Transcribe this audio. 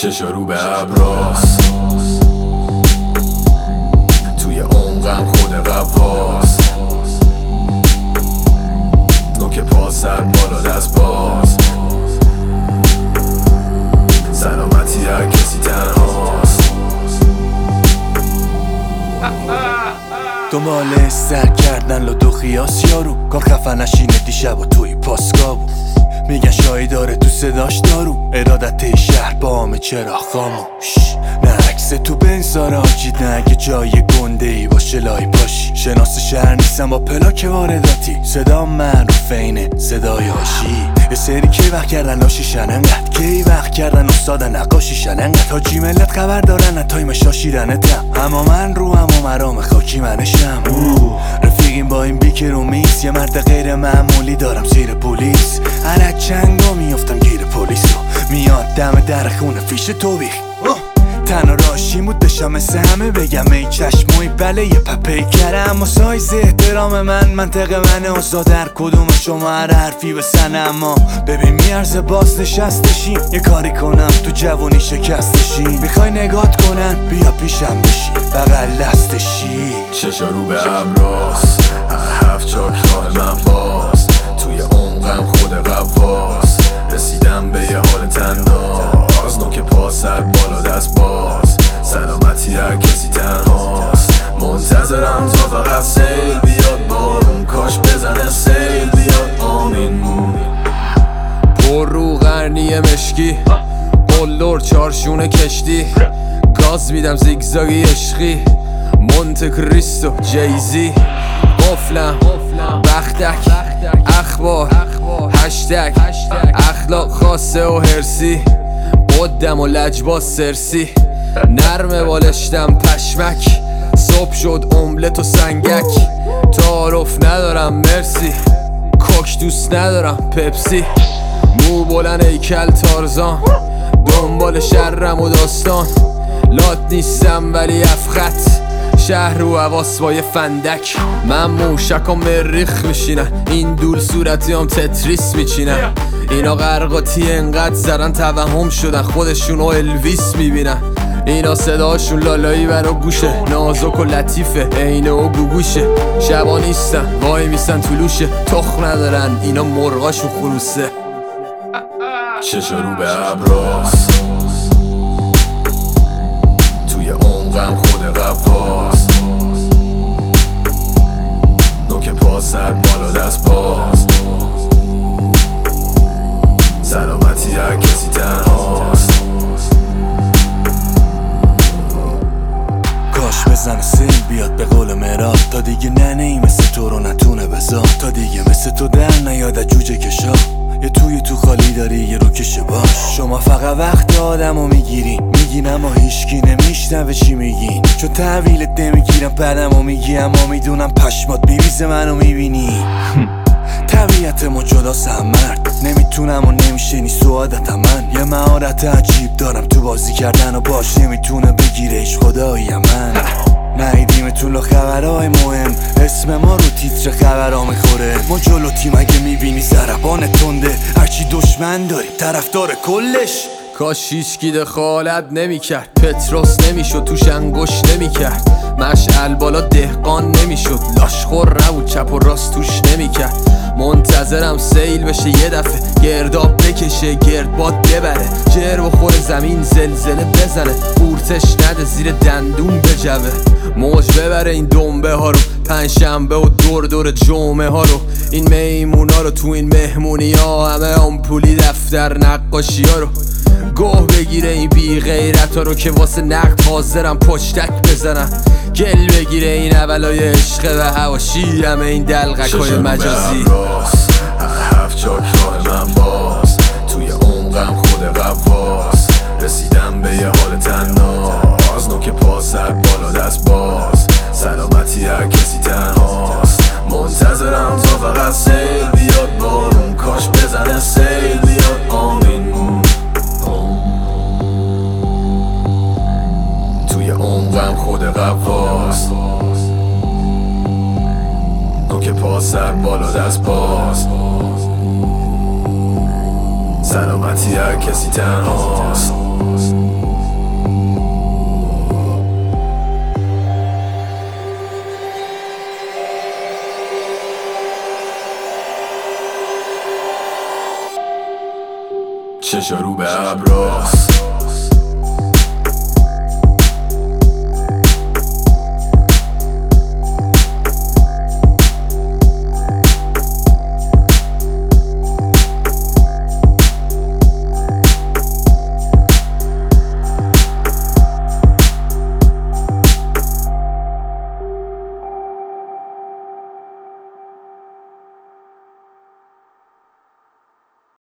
چشا رو به ابراست، توی عمقم خود قواست، نوک پا سر بالا دست باز، سلامتی هر کسی تنهاست. دنبال سر کردن لدو خیاس یارو، کار خفن نشینه دیشب و توی پاسگاه بود. میگن شایی داره تو صداش دارو، ارادت شهر با همه چرا خاموش. نه عکس تو بنزاره آجید، نه اگه جای گنده ای باشه لای پاشی. شناس شهر نیستم با پلاک وارداتی، صدا معروف اینه صدای هاشی. یه سری کی وقت کردن لاشیشن انقدر، کی وقت کردن استاد نقاشیشن انقدر. حاجی ملت خبر دارن تایم شاشیدنتم، اما من رو هم و مرام خاکی منشم. رفیقیم با این بیکر و میس، یه مرد غیر معمولی دارم زیر پلیس. هر چنگا میافتم گیر پلیس رو، میاد دم در خونه فیش توبیخ. تنها راشیم بود داشتم مثل همه بگم ای چشموی بله یه پپی کرم. اما سایز احترام من منطق منه، آزاد هر کدوم شما هر حرفی بسنه. اما ببین میارزه باز نشستشیم، یه کاری کنم تو جوانی شکستشیم. میخوای نگات کنن بیا پیشم بشی بغل دستشی. چشا رو به ابراست، هفت چاک راه من باز، توی عمقم خود قواست، رسیدم به یه حال تنداز، نوک پا سر بالا دست باز، سلامتی هر کسی تنهاست. منتظرم تا فقط سیل بیاد بارون، کاش بزنه سیل بیاد آمین. پر رو قرنی مشکی، قلدر چارشون کشتی، گاز میدم زیگزاگی عشقی، مونت کریستو جیزی. قفلم بختک اخبار هشتگ اخلاق خاصه و هرسی، قدم و لجباز سرسی، نرمه بالشتم پشمک، صبح شد املت و سنگک. تعارف ندارم مرسی، کوک دوست ندارم پپسی. مو بلند هیکل تارزان، دنبال شرم و داستان، لات نیستم ولی افخط، شهر و حواس با یه فندک. من موشک و مریخ میشینن، این دول صورتی هم تتریس میچینن. اینا غرقاتی انقدر زدن توهم شدن خودشون و الویس میبینن. اینا صداشون لالایی برا گوشه، نازک و لطیفه عینه و گوگوشه. شبا نیستن وای میستن طلوشه، تخم ندارن اینا مرغاشون خروسه. چشا رو به ابراست، توی عمقم خود قواست، نوک پا سر بالا دست باز، سلامتی هر کسی تنهاست. کاش بزنه سیل بیاد به قول مراد، تا دیگه ننهی مثل تو رو نتونه بذار، تا دیگه مثل تو در نیاد جوجه کشا. یه تو خالی داری یه رو کشه باش. شما فقط وقت آدمو میگین اما هیچکی نمیشنوه چی میگین، چون تحویلت نمیگیرم بعدمو میگی، اما میدونم پشمات میریزه منو میبینی. طبیعتمو جداست هم مرد، نمیتونم و نمیشه نیست تو عادتم. من یه مهارت عجیب دارم تو بازی کردن و باش نمیتونه بگیرش خدایی من. نهیدیم تو خبرهای مهم، اسم ما رو تیتر خبرها میخوره. ما جلو تیم اگه میبینی ضربان تنده، هرچی دشمن داری طرفدار کلش. کاش هیچکی دخالت نمیکرد، پتروس نمیشد توش انگشت نمیکرد، مشعل بالا دهقان نمیشد، لاشخور نبود چپ و راست توش نمیکرد. منتظرم سیل بشه یه دفعه، گرداب بکشه گردباد ببره، جر بخوره زمین زلزله بزنه، قورتش نده زیر دندون بجوه. موج ببره این دنبه ها رو، پنجشنبه و دور جمعه ها رو، این میمونا رو تو این مهمونی ها، همه آمپولی دفتر نقاشی ها رو. گوه بگیره این بی غیرت ها رو که واسه نقد حاضرم پشتک بزنم، گل بگیره این اولای عشق و حواشی، همه این دلغک های مجازی. هفت چاک راه من باز، توی عمقم خود قواست، رسیدم به یه حال تناز، نوک پا سر بالا دست باز، سلامتی هر کسی تنهاست. منتظرم تا فقط سیل بیاد بارون، کاش بزنه سیل بیاد آمین. توی عمقم خود قواست، نوک پا سر بالا دست باز، سلامتی هر کسی تنهاست. چشا رو به ابراست